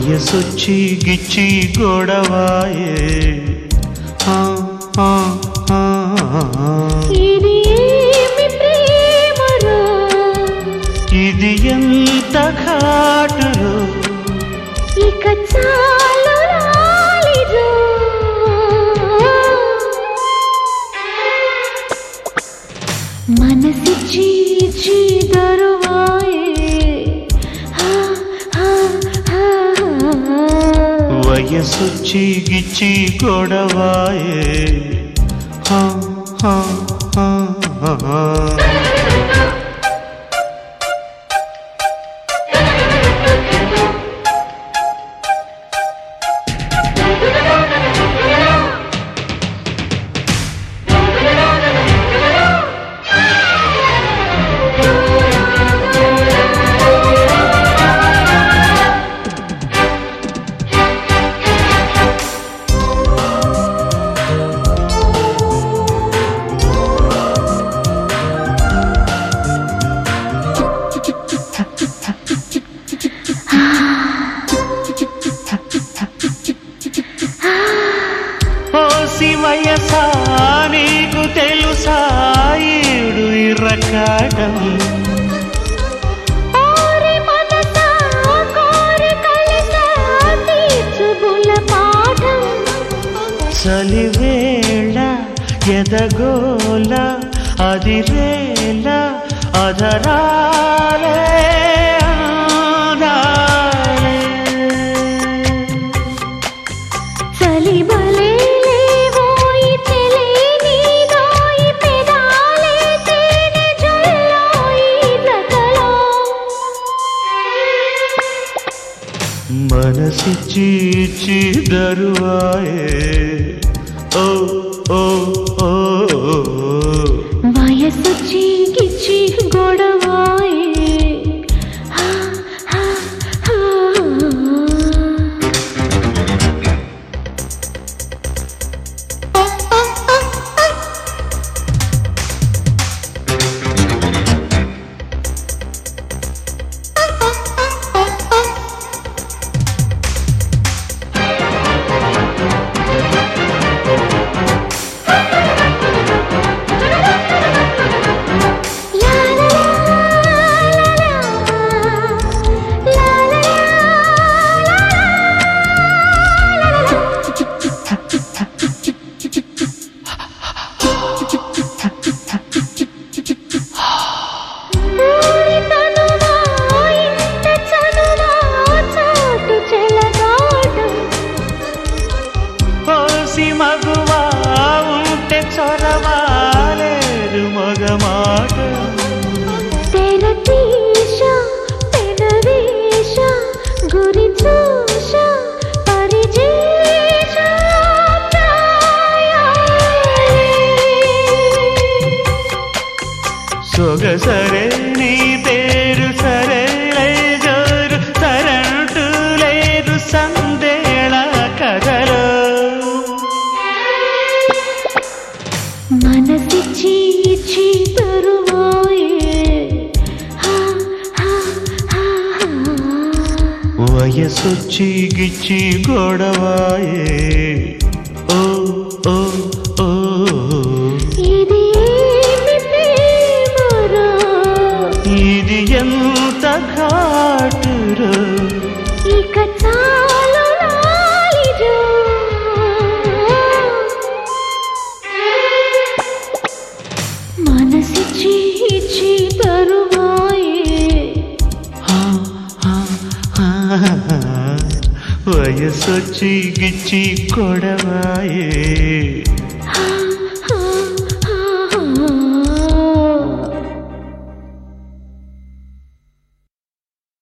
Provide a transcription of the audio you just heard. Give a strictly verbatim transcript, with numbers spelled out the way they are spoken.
వయసొచ్చి గిచ్చి గొడవాయే ఆ, ఆ, ఆ, ఇది ఏమి ప్రేమరా, ఇది ఎంత ఘాటురో, ఇక చాలు రాలిరో. మనసిచ్చి ఇచ్చి దరువాయే హా, హా, హా, హా. వయసొచ్చి గిచ్చి గొడవాయే హా, హా, హా, హా. వయసా నీకు తెలుసా ఈడు ఇరకాటం, చలివేళ ఎదగోల అదిరేల అధరాలే ఆనాలే. చలి బలే మనసిచ్చి ఇచ్చి దరువాయే ఓ ఓ ఓ, వయసొచ్చి గిచ్చి గొడవాయే హా, హా, హా. మగువా ఉంటే చొరవాలేదు మగమాట, తెరతీశ పెనవేశ గురి చూశ పరిజేశ సొగసరే నీ పేరు సరే జోరు తరంటూ లేదు సందేళ కదలో. మనసిచ్చి ఇచ్చి తరువాయే హా, హా, హా, హా. వయసొచ్చి గిచ్చి గొడవాయే ఓ ఓ ఓ, ఇది ఏమి ప్రేమరా, ఇది ఎంత ఘాటురో, ఇక చాలు రాలిరో. మనసిచ్చి ఇచ్చి తరువాయే హా, హా, హా, హా. వయసొచ్చి గిచ్చి గొడవాయే హా